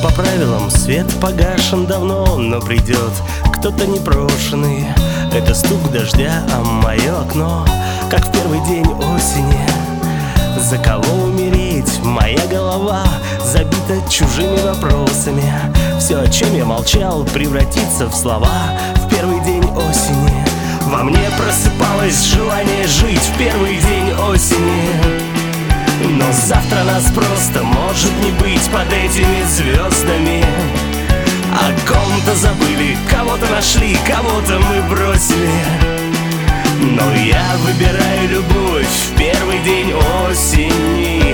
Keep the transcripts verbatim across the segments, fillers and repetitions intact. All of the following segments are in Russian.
по правилам, свет погашен давно, но придет кто-то непрошенный. Это стук дождя о мое окно, как в первый день осени. За кого умереть? Моя голова забита чужими вопросами. Все, о чем я молчал, превратится в слова в первый день осени. Во мне просыпалось желание жить в первый день осени. Но завтра нас просто может не быть под этими звездами. О ком-то забыли, кого-то нашли, кого-то мы бросили. Но я выбираю любовь в первый день осени.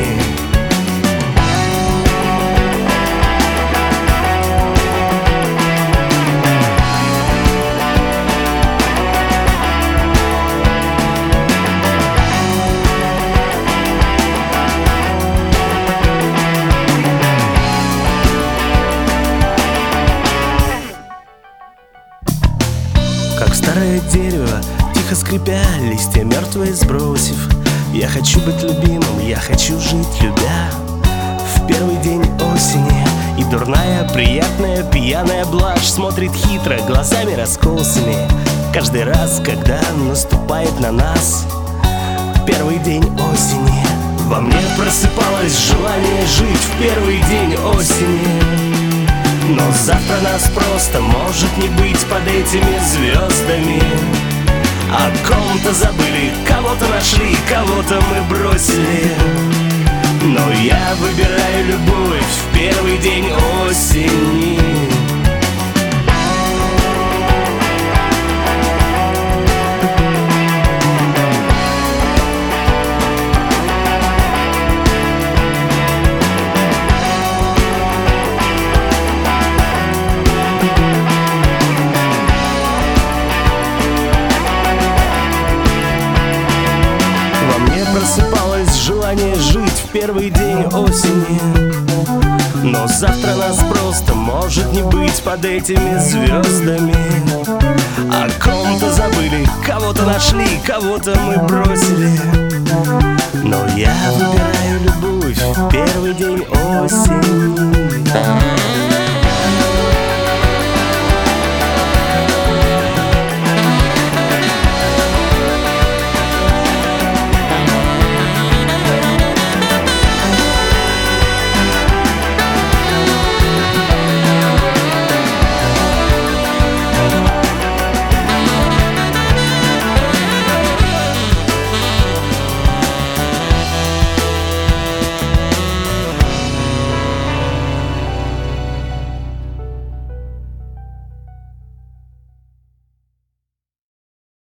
Как старое дерево, тихо скрипя, листья мертвые сбросив, я хочу быть любимым, я хочу жить, любя. В первый день осени и дурная, приятная, пьяная блажь смотрит хитро, глазами раскосыми. Каждый раз, когда наступает на нас первый день осени, во мне просыпалось желание жить в первый день осени. Но завтра нас просто может не быть под этими звездами. О ком-то забыли, кого-то нашли, кого-то мы бросили. Но я выбираю любовь в первый день осени. Просыпалось желание жить в первый день осени. Но завтра нас просто может не быть под этими звездами. О ком-то забыли, кого-то нашли, кого-то мы бросили. Но я выбираю любовь в первый день осени.